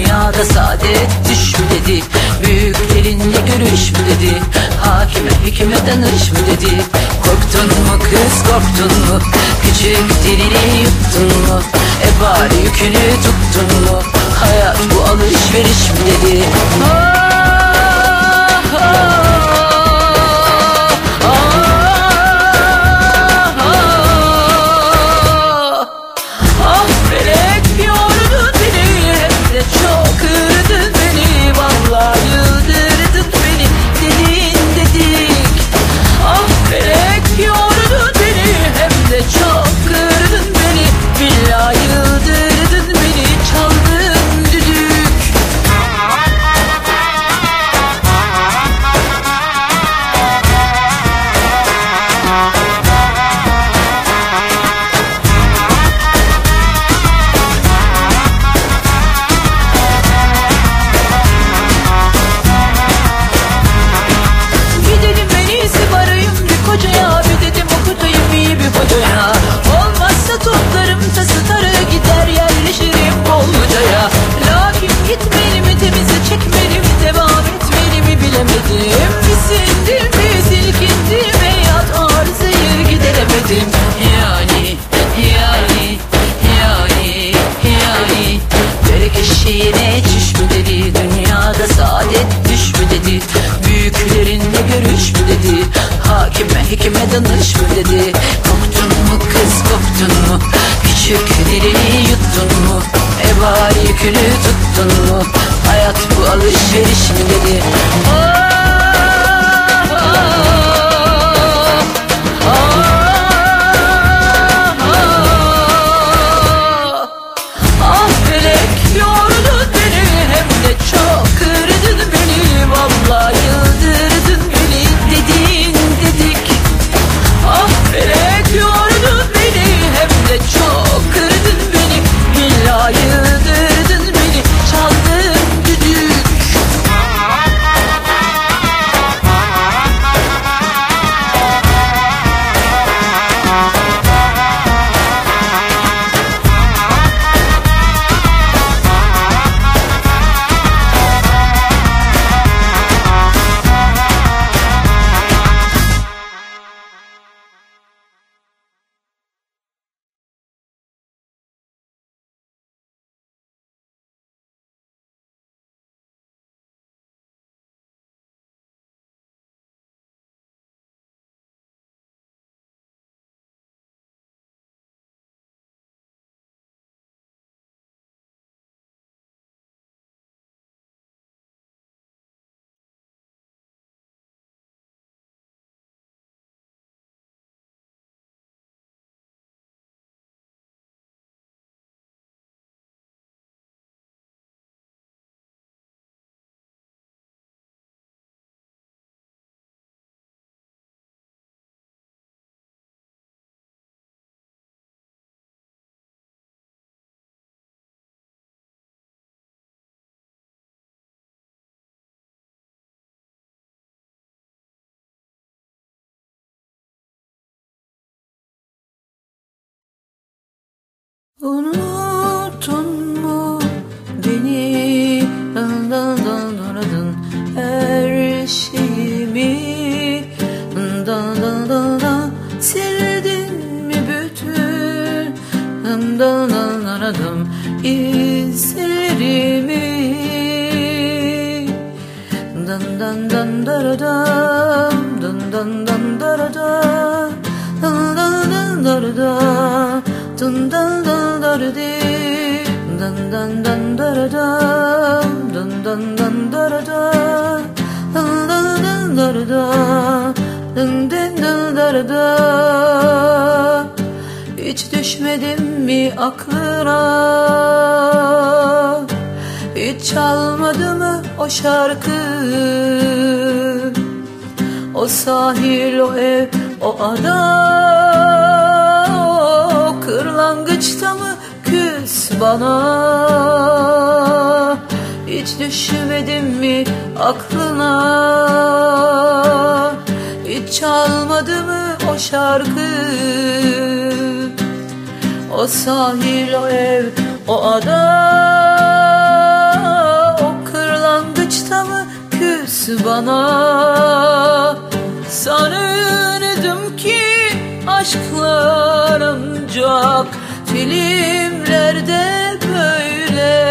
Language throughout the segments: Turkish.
Dünyada saadet düş mü dedi, büyüklerinle görüş mü dedi, hakime hekime danış mı dedi. Korktun mu kız korktun mu, küçük dilini yuttun mu, bari yükünü tuttun mu, hayat bu alışveriş mi dedi. Çok kırdın beni, vallahi yıldırdın beni, dedin dedik. Ah felek yordun beni, hem de çok kırdın beni, billahi yıldırdın beni, çaldın düdük. Olmazsa toplarım tası tarı, gider yerleşirim Bolluca'ya. Lakin gitmeli mi temize çekmeli mi, devam etmeli mi bilemedim. Bir sindim bir silkindim, hayat arızayı gideremedim. Yani Börek eşeğine çüş mü dedi, dünyada saadet düş mü dedi, büyüklerinle görüş mü dedi, hakime hekime danış mı dedi. Korktun mu kız korktun mu, küçük dilini yuttun mu, bari yükünü tuttun mu, hayat bu alışveriş mi dedi. Çok kırdın beni, vallahi yıldırdın beni, dedin dedik. Ah felek yordun beni, hem de çok kırdın beni, billahi yıldırdın beni, çaldın düdük. Unuttun mu beni, aradın her şeyimi, sildin mi bütün, aradım izlerimi, hiç düşmedim mi aklına, hiç çalmadı mı o şarkı, o sahil, o ev, o ada, o kırlangıçta mı küs bana? Hiç düşmedim mi aklına, hiç çalmadı mı o şarkı, o sahil, o ev, o ada, bana. Sanırdım ki aşklar ancak filmlerde böyle.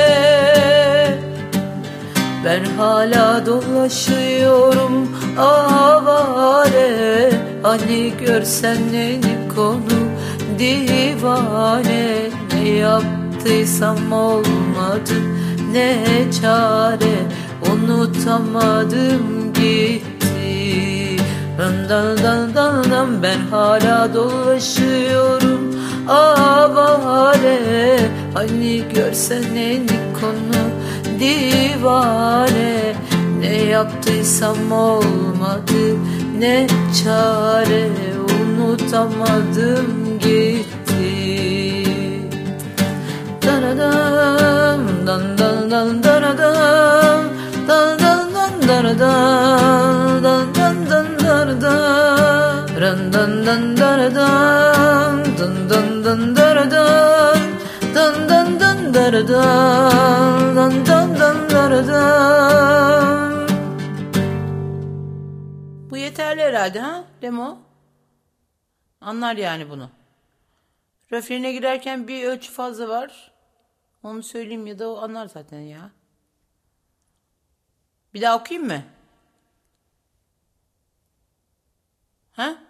Ben hala dolaşıyorum avare. Hani görsen benim konu divane. Ne yaptıysam olmadı, ne çare. Unutamadım gitti. Ben hala dolaşıyorum avare. Hani görsen benim konu divane. Ne yaptıysam olmadı, ne çare. Unutamadım gitti. Daradam, dan dan dan daradam, dan dan dan daradam, dan dan dan daradam, ran dan dan daradam, dan dan dan daradam, dan dan dan daradam, dan dan dan daradam. Bu yeterli herhalde ha Demo? Anlar yani bunu. Refrene girerken bir ölçü fazla var. Onu söyleyeyim ya da o anlar zaten ya. Bir daha okuyayım mı? Ha?